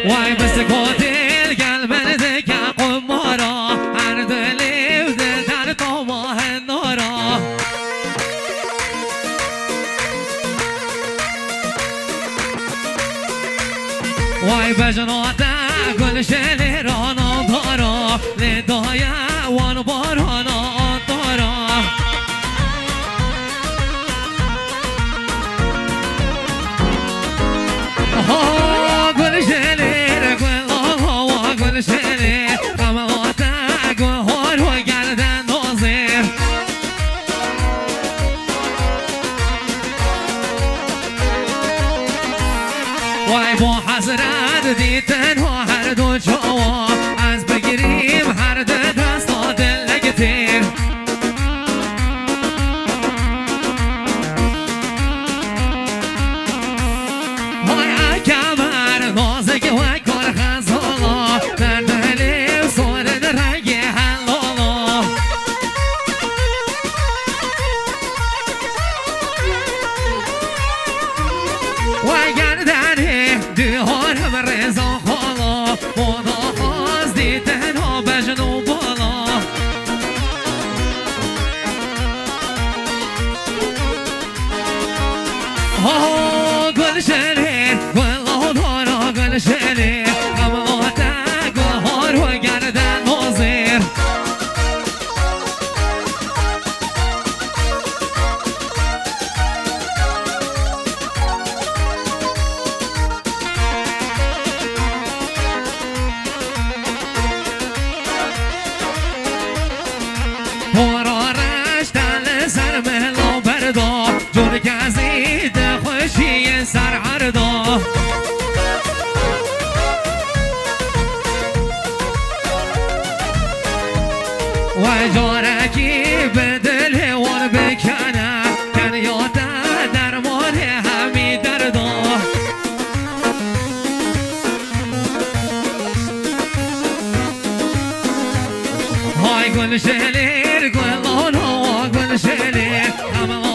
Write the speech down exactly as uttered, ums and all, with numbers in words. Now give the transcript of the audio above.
وای بس گودل گل من دکن قمارا هر دلی و دل در طماه نارا وای بجناده گل شلی رانا دارا لدایه وان بارانا دارا ها گل شلی گل آوا گل شلی قماته گل هار و گردن نازر وای با حضرت دیدن و هر دو جوا از بگیریم هر دو دستا دل نگتیر وای اکبر نازک و کار خزالا در دلی سور در رنگ حلالا وای گردنه دیوارم رضا خالا خدا خواست دیدن ها بجن و بالا ها گل شلی گل آدارا گل شلی قماته گل هار و گردن نازر پرارش دل سر مهلا بردا جور گزید خوشی سر عردا و جارکی به دل وان بکنه کن یاده درمان همی دردا های گل شلیر گل آنا گل شلیر